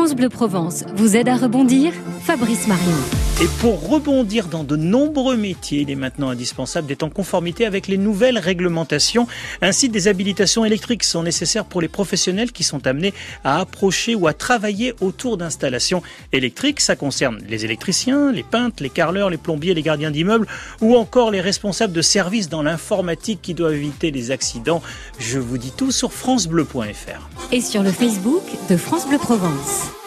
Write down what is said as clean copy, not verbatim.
France Bleu Provence vous aide à rebondir, Fabrice Marion. Et pour rebondir dans de nombreux métiers, il est maintenant indispensable d'être en conformité avec les nouvelles réglementations. Ainsi, des habilitations électriques sont nécessaires pour les professionnels qui sont amenés à approcher ou à travailler autour d'installations électriques. Ça concerne les électriciens, les peintres, les carreleurs, les plombiers, les gardiens d'immeubles ou encore les responsables de services dans l'informatique qui doivent éviter les accidents. Je vous dis tout sur francebleu.fr. Et sur le Facebook de France Bleu Provence.